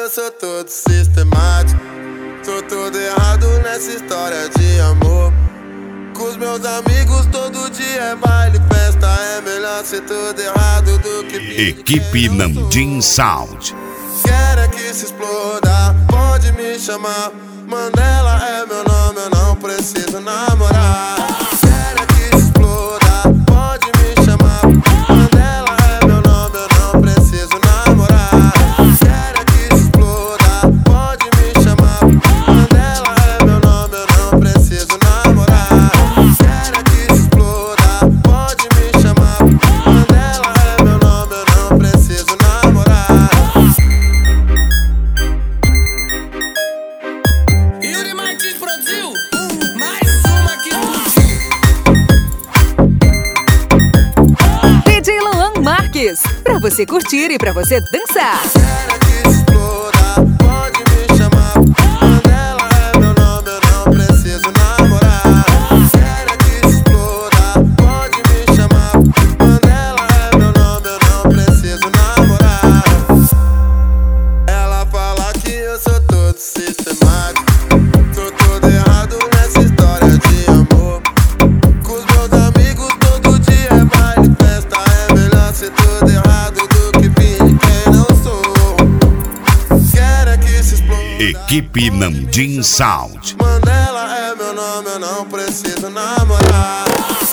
eu sou todo sistemático. Tô todo errado nessa história de amor. Com os meus amigos todo dia é baile, festa. É melhor ser todo errado do que Equipe Namdim Sound. Quero é que se exploda, pode me chamar. Mandela é meu nome, eu não preciso namorar. Quero é que se exploda, pode me chamar. Mandela é meu nome, eu não preciso namorar. Quero é que se exploda, pode me chamar. Mandela é meu nome, eu não preciso namorar. Quero é que se exploda, pode me chamar. Mandela é meu nome, eu não preciso namorar. Yuri Martins produziu mais uma que DJ Luan Marques, pra você curtir e pra você dançar. Quero que se exploda, pode me chamar. Mandela é meu nome, eu não preciso namorar. Quero que se exploda, pode me chamar. Mandela é meu nome, eu não preciso namorar. Ela fala que eu sou todo sistemático. Tô todo errado nessa história de amor. Com os meus amigos todo dia é baile, festa. É melhor ser todo errado do que fingir quem não sou. Quero é que se exploda. Equipe Namdim Sound. Mandela é meu nome, eu não preciso namorar.